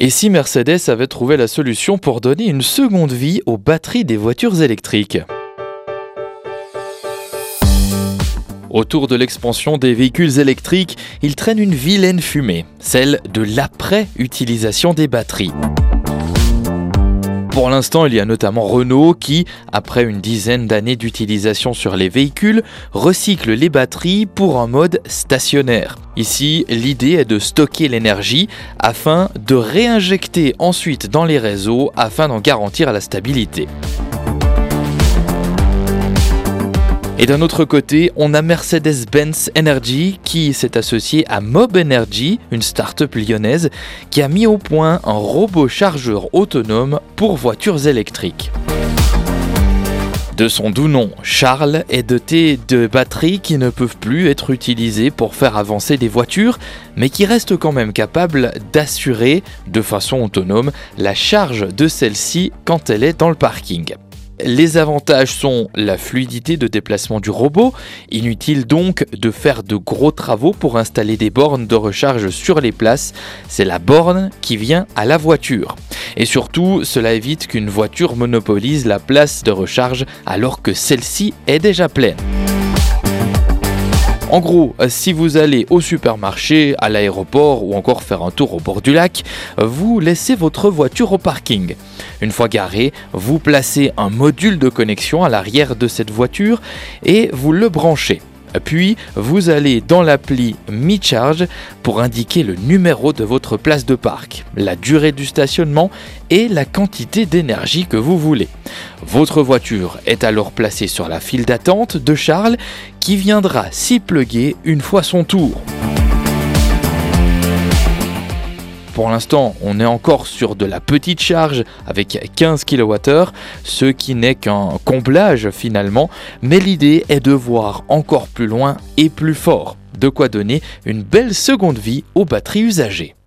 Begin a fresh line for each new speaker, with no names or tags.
Et si Mercedes avait trouvé la solution pour donner une seconde vie aux batteries des voitures électriques? Autour de l'expansion des véhicules électriques, il traîne une vilaine fumée, celle de l'après-utilisation des batteries. Pour l'instant, il y a notamment Renault qui, après une dizaine d'années d'utilisation sur les véhicules, recycle les batteries pour un mode stationnaire. Ici, l'idée est de stocker l'énergie afin de réinjecter ensuite dans les réseaux afin d'en garantir la stabilité. Et d'un autre côté, on a Mercedes-Benz Energy qui s'est associé à Mob Energy, une start-up lyonnaise, qui a mis au point un robot chargeur autonome pour voitures électriques. De son doux nom, Charles est doté de batteries qui ne peuvent plus être utilisées pour faire avancer des voitures, mais qui restent quand même capables d'assurer, de façon autonome, la charge de celle-ci quand elle est dans le parking. Les avantages sont la fluidité de déplacement du robot, inutile donc de faire de gros travaux pour installer des bornes de recharge sur les places, c'est la borne qui vient à la voiture. Et surtout, cela évite qu'une voiture monopolise la place de recharge alors que celle-ci est déjà pleine. En gros, si vous allez au supermarché, à l'aéroport ou encore faire un tour au bord du lac, vous laissez votre voiture au parking. Une fois garée, vous placez un module de connexion à l'arrière de cette voiture et vous le branchez. Puis, vous allez dans l'appli MiCharge pour indiquer le numéro de votre place de parc, la durée du stationnement et la quantité d'énergie que vous voulez. Votre voiture est alors placée sur la file d'attente de Charles qui viendra s'y plugger une fois son tour. Pour l'instant, on est encore sur de la petite charge avec 15 kWh, ce qui n'est qu'un comblage finalement, mais l'idée est de voir encore plus loin et plus fort, de quoi donner une belle seconde vie aux batteries usagées.